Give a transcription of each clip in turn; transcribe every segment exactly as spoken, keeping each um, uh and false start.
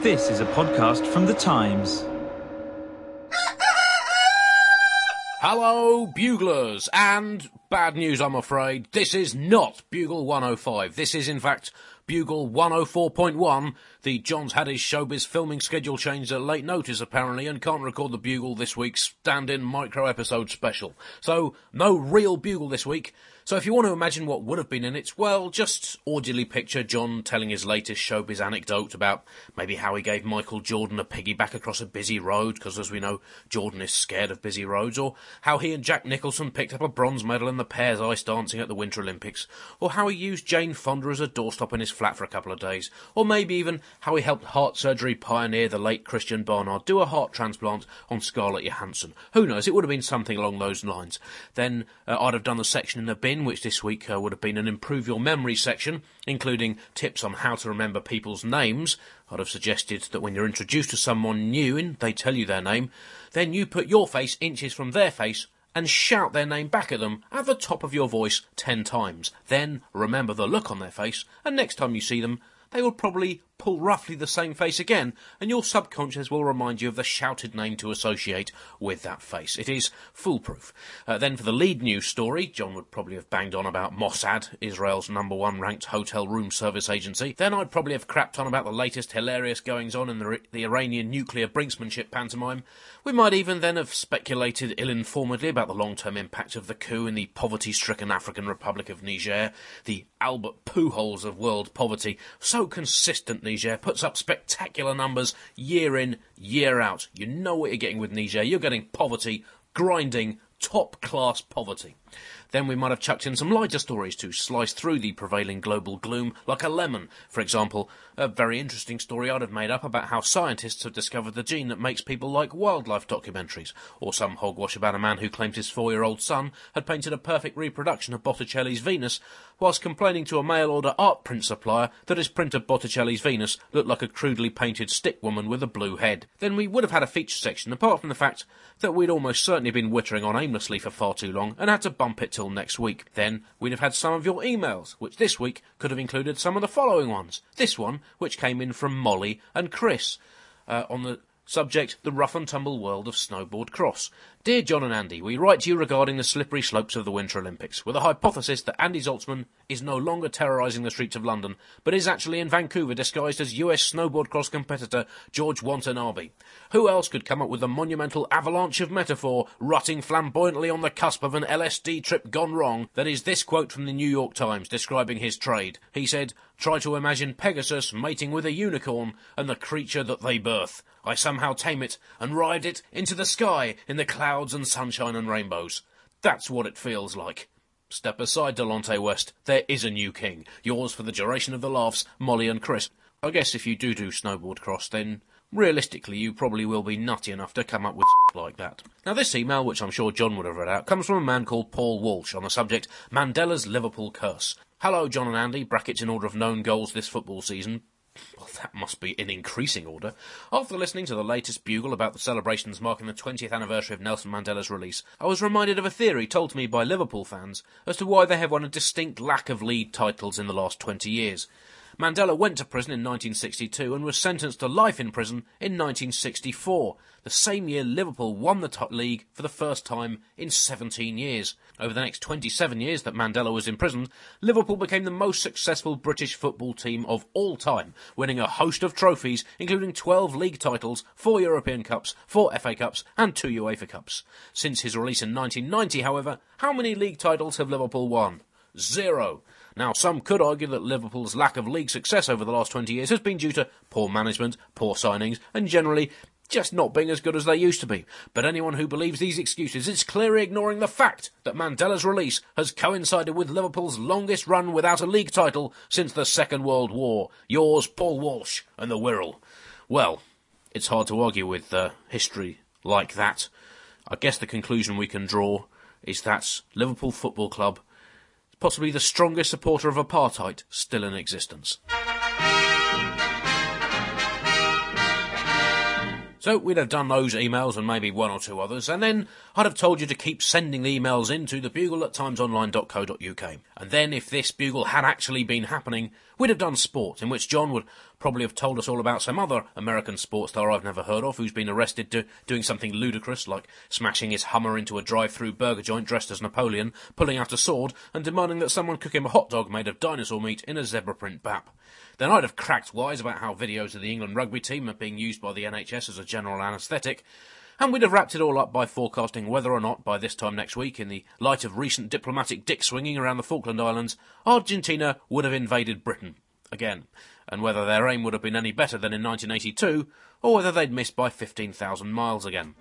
This is a podcast from The Times. Hello, buglers, and bad news, I'm afraid. This is not Bugle one oh five. This is, in fact, Bugle one oh four point one. The Johns had his showbiz filming schedule changed at late notice, apparently, and can't record the Bugle this week's stand-in micro-episode special. So, no real Bugle this week. So if you want to imagine what would have been in it, well, just audibly picture John telling his latest showbiz anecdote about maybe how he gave Michael Jordan a piggyback across a busy road, because as we know, Jordan is scared of busy roads, or how he and Jack Nicholson picked up a bronze medal in the pairs ice dancing at the Winter Olympics, or how he used Jane Fonda as a doorstop in his flat for a couple of days, or maybe even how he helped heart surgery pioneer the late Christian Barnard do a heart transplant on Scarlett Johansson. Who knows, it would have been something along those lines. Then uh, I'd have done the section in the bin, which this week uh, would have been an Improve Your Memory section, including tips on how to remember people's names. I'd have suggested that when you're introduced to someone new and they tell you their name, then you put your face inches from their face and shout their name back at them at the top of your voice ten times. Then remember the look on their face, and next time you see them, they will probably pull roughly the same face again, and your subconscious will remind you of the shouted name to associate with that face. It is foolproof. Uh, then for the lead news story, John would probably have banged on about Mossad, Israel's number one ranked hotel room service agency. Then I'd probably have crapped on about the latest hilarious goings-on in the, the Iranian nuclear brinksmanship pantomime. We might even then have speculated ill-informedly about the long-term impact of the coup in the poverty-stricken African Republic of Niger, the Albert Pujols of world poverty, so consistent Niger, puts up spectacular numbers year in, year out. You know what you're getting with Niger. You're getting poverty, grinding, top-class poverty. Then we might have chucked in some lighter stories to slice through the prevailing global gloom like a lemon. For example, a very interesting story I'd have made up about how scientists have discovered the gene that makes people like wildlife documentaries, or some hogwash about a man who claimed his four-year-old son had painted a perfect reproduction of Botticelli's Venus, whilst complaining to a mail-order art print supplier that his print of Botticelli's Venus looked like a crudely painted stick woman with a blue head. Then we would have had a feature section, apart from the fact that we'd almost certainly been wittering on aimlessly for far too long and had to bump it till next week. Then we'd have had some of your emails, which this week could have included some of the following ones. This one, which came in from Molly and Chris, uh, on the subject, the rough and tumble world of snowboard cross. Dear John and Andy, we write to you regarding the slippery slopes of the Winter Olympics, with a hypothesis that Andy Zaltzman is no longer terrorising the streets of London, but is actually in Vancouver disguised as U S snowboard cross competitor George Watanabe. Who else could come up with a monumental avalanche of metaphor, rutting flamboyantly on the cusp of an L S D trip gone wrong, that is this quote from the New York Times describing his trade. He said, "Try to imagine Pegasus mating with a unicorn and the creature that they birth. I somehow tame it and ride it into the sky in the clouds and sunshine and rainbows. That's what it feels like." Step aside, Delonte West. There is a new king. Yours for the duration of the laughs, Molly and Chris. I guess if you do do snowboard cross, then realistically you probably will be nutty enough to come up with like that. Now this email, which I'm sure John would have read out, comes from a man called Paul Walsh on the subject Mandela's Liverpool curse. Hello, John and Andy, brackets in order of known goals this football season. Well, that must be in increasing order. After listening to the latest bugle about the celebrations marking the twentieth anniversary of Nelson Mandela's release, I was reminded of a theory told to me by Liverpool fans as to why they have won a distinct lack of league titles in the last twenty years. Mandela went to prison in nineteen sixty-two and was sentenced to life in prison in nineteen sixty-four, the same year Liverpool won the top league for the first time in seventeen years. Over the next twenty-seven years that Mandela was imprisoned, Liverpool became the most successful British football team of all time, winning a host of trophies, including twelve league titles, four European Cups, four F A Cups and two UEFA Cups. Since his release in nineteen ninety, however, how many league titles have Liverpool won? Zero. Now, some could argue that Liverpool's lack of league success over the last twenty years has been due to poor management, poor signings, and generally just not being as good as they used to be. But anyone who believes these excuses is clearly ignoring the fact that Mandela's release has coincided with Liverpool's longest run without a league title since the Second World War. Yours, Paul Walsh and the Wirral. Well, it's hard to argue with uh, history like that. I guess the conclusion we can draw is that Liverpool Football Club possibly the strongest supporter of apartheid still in existence. So we'd have done those emails and maybe one or two others, and then I'd have told you to keep sending the emails in to the bugle at timesonline dot co dot uk. And then if this bugle had actually been happening, we'd have done sport, in which John would probably have told us all about some other American sports star I've never heard of who's been arrested do- doing something ludicrous like smashing his Hummer into a drive-through burger joint dressed as Napoleon, pulling out a sword and demanding that someone cook him a hot dog made of dinosaur meat in a zebra print bap. Then I'd have cracked wise about how videos of the England rugby team are being used by the N H S as a general anaesthetic, and we'd have wrapped it all up by forecasting whether or not, by this time next week, in the light of recent diplomatic dick-swinging around the Falkland Islands, Argentina would have invaded Britain again, and whether their aim would have been any better than in nineteen eighty-two, or whether they'd missed by fifteen thousand miles again.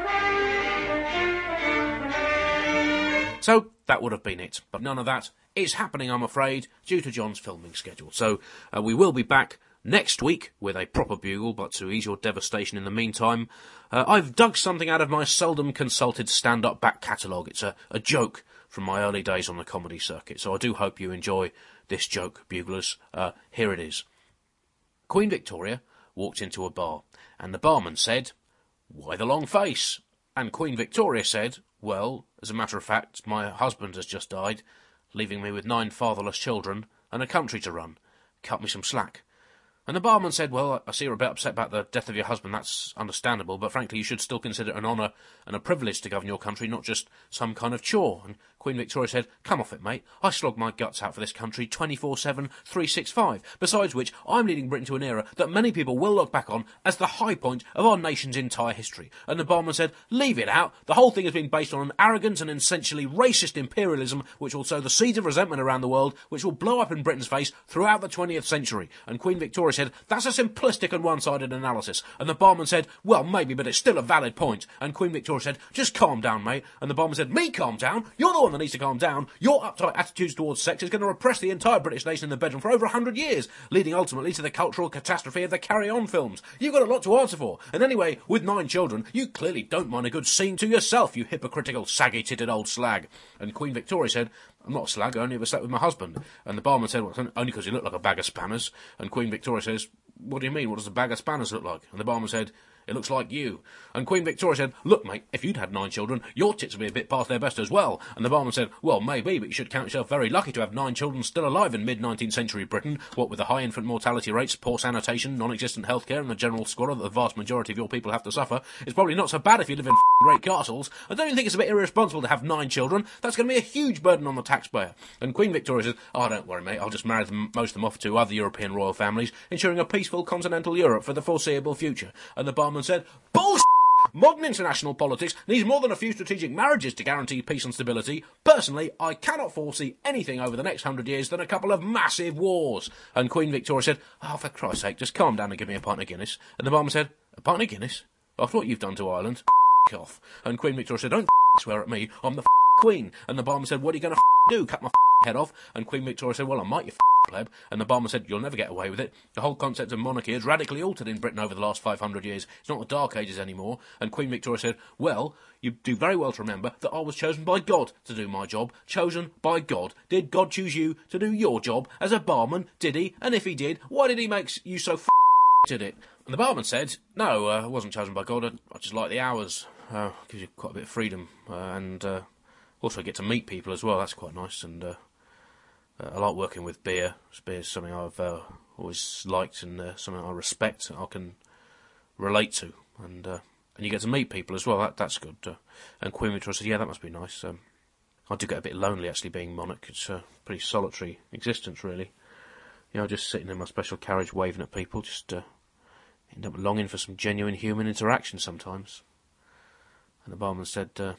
So, that would have been it, but none of that is happening, I'm afraid, due to John's filming schedule. So, uh, we will be back next week with a proper bugle, but to ease your devastation in the meantime, uh, I've dug something out of my seldom consulted stand-up back catalogue. It's a, a joke from my early days on the comedy circuit, so I do hope you enjoy this joke, buglers. Uh, here it is. Queen Victoria walked into a bar, and the barman said, "Why the long face?" And Queen Victoria said, "Well, as a matter of fact, my husband has just died, leaving me with nine fatherless children and a country to run. Cut me some slack." And the barman said, "Well, I see you're a bit upset about the death of your husband. That's understandable, but frankly, you should still consider it an honour and a privilege to govern your country, not just some kind of chore." And Queen Victoria said, "Come off it, mate. I slog my guts out for this country twenty-four seven, three sixty-five. Besides which, I'm leading Britain to an era that many people will look back on as the high point of our nation's entire history." And the barman said, "Leave it out. The whole thing has been based on an arrogant and essentially racist imperialism which will sow the seeds of resentment around the world, which will blow up in Britain's face throughout the twentieth century. And Queen Victoria said, "That's a simplistic and one-sided analysis." And the barman said, "Well, maybe, but it's still a valid point." And Queen Victoria said, "Just calm down, mate." And the barman said, "Me calm down? You're the one that needs to calm down. Your uptight attitudes towards sex is going to repress the entire British nation in the bedroom for over a hundred years, leading ultimately to the cultural catastrophe of the Carry On films. You've got a lot to answer for. And anyway, with nine children, you clearly don't mind a good scene to yourself, you hypocritical, saggy-titted old slag." And Queen Victoria said, "I'm not a slag, I only ever slept with my husband." And the barman said, "Well, only because you look like a bag of spanners." And Queen Victoria says, "What do you mean? What does a bag of spanners look like?" And the barman said, "It looks like you." And Queen Victoria said, "Look, mate, if you'd had nine children, your tits would be a bit past their best as well." And the barman said, "Well, maybe, but you should count yourself very lucky to have nine children still alive in mid-nineteenth century Britain, what with the high infant mortality rates, poor sanitation, non-existent healthcare, and the general squalor that the vast majority of your people have to suffer. It's probably not so bad if you live in great castles. I don't even think it's a bit irresponsible to have nine children. That's going to be a huge burden on the taxpayer." And Queen Victoria said, "Oh, don't worry, mate, I'll just marry them, most of them off to other European royal families, ensuring a peaceful continental Europe for the foreseeable future." And the barman said, "Bullshit! Modern international politics needs more than a few strategic marriages to guarantee peace and stability. Personally, I cannot foresee anything over the next hundred years than a couple of massive wars." And Queen Victoria said, "Oh, for Christ's sake, just calm down and give me a pint of Guinness." And the barman said, "A pint of Guinness? After what you've done to Ireland? F*** off." And Queen Victoria said, "Don't f*** swear at me, I'm the f*** Queen." And the barman said, "What are you going to f*** do, cut my f*** head off?" And Queen Victoria said, "Well, I might, you f*** pleb." And the barman said, "You'll never get away with it. The whole concept of monarchy has radically altered in Britain over the last five hundred years. It's not the Dark Ages anymore." And Queen Victoria said, "Well, you do very well to remember that I was chosen by God to do my job. Chosen by God. Did God choose you to do your job as a barman? Did he? And if he did, why did he make you so f*** at it?" And the barman said, "No, uh, I wasn't chosen by God. I, I just like the hours. Uh, gives you quite a bit of freedom. Uh, and uh, also get to meet people as well. That's quite nice. And uh, uh, I like working with beer. Beer's something I've uh, always liked and uh, something I respect and I can relate to. And uh, and you get to meet people as well. That That's good." Uh, and Queen Victoria said, "Yeah, that must be nice. Um, I do get a bit lonely, actually, being monarch. It's a pretty solitary existence, really. You know, just sitting in my special carriage waving at people, just uh, end up longing for some genuine human interaction sometimes." And the barman said, uh,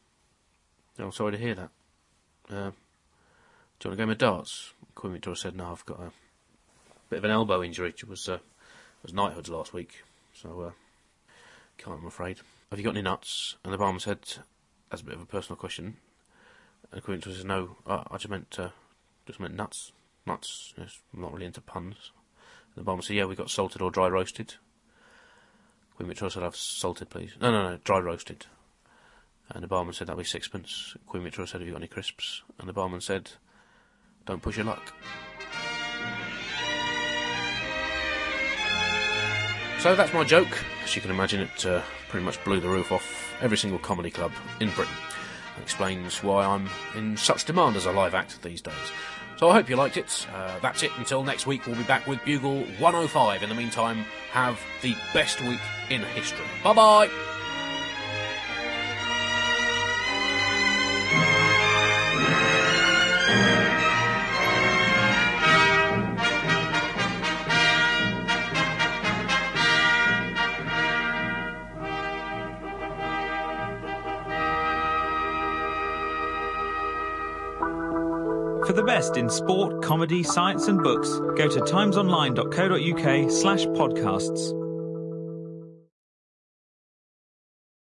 "Oh, I'm sorry to hear that. Uh, do you want a game of darts?" Queen Victoria said, "No, I've got a bit of an elbow injury. It was, uh, it was knighthoods last week, so uh, can't, I'm afraid. Have you got any nuts?" And the barman said, "That's a bit of a personal question." And Queen Victoria said, "No, I, I just meant, uh, just meant nuts. Nuts. Yes, I'm not really into puns." And the barman said, "Yeah, we got salted or dry roasted." Queen Victoria said, "Have salted, please." "No, no, no, dry roasted." And the barman said, "That'll be sixpence." Queen Victoria said, "Have you got any crisps?" And the barman said, "Don't push your luck." So that's my joke. As you can imagine, it uh, pretty much blew the roof off every single comedy club in Britain. It explains why I'm in such demand as a live act these days. So I hope you liked it. Uh, that's it. Until next week, we'll be back with Bugle one oh five. In the meantime, have the best week in history. Bye-bye! For the best in sport, comedy, science and books, go to timesonline.co.uk slash podcasts.